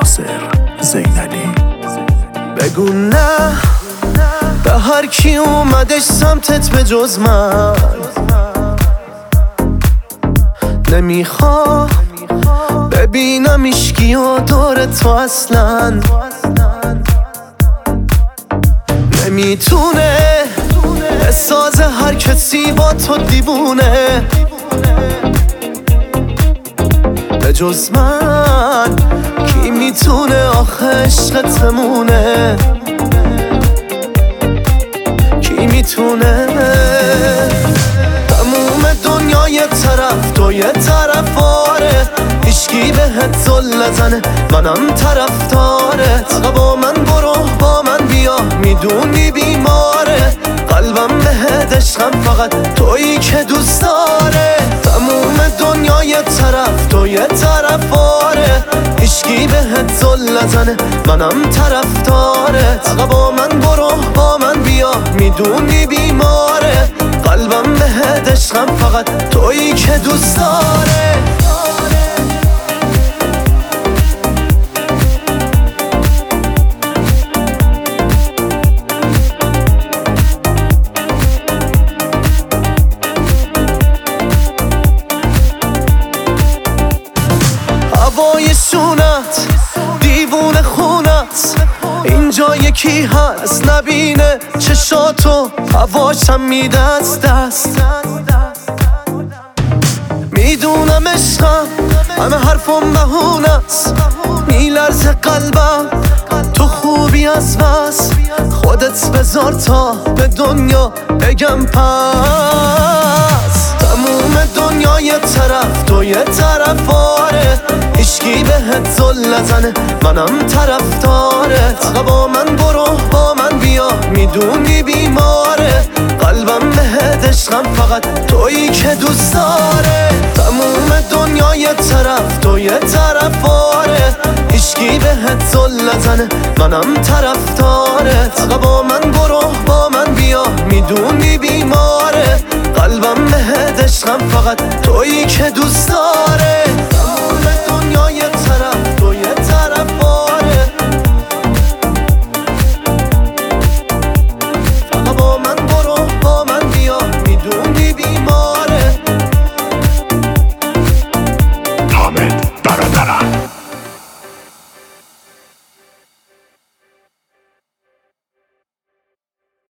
ناصر زینلی. بگو نه به هر کی اومدش سمتت به جز من، نمیخوام ببینم ایشکی و دور تو اصلا. نمیتونه بسازه هر کسی با تو دیوونه به جز من. کی میتونه آخه عشقت بمونه؟ کی میتونه؟ تموم دنیا یه طرف تو یه طرف، آره هیچکی بهت زل نزنه، منم طرفدارت. با من برو با من بیا، میدونی بیماره قلبم بهت، عشقم فقط تویی که دوست داره. تموم دنیا یه طرف تو یه طرف، آره هیچکی بهت زل نزنه، منم طرفدارت. با من برو با من بیا، میدونی بیماره قلبم بهت، عشقم فقط تویی که دوست داره. هوای شونت دیوونه خونت، اینجا یکی هست نبینه چشاتو، هواشم میده از دست. میدونم عشقم همه حرفم بهونست، میلرزه قلبم تو خوبی از بس. خودت بذار تا به دنیا بگم پس. تموم دنیا یه طرف تو یه طرف، آره هیچکی بهت زل نزنه، منم طرفدارت. با من برو با من بیا، میدونی بیماره قلبم بهت، عشقم فقط تویی که دوست داره. تموم دنیا یه طرف تو یه طرف، آره هیچکی بهت زل نزنه، منم طرفدارت. با من برو با من بیا، میدونی بیماره قلبم بهت، عشقم فقط تویی که دوست داره.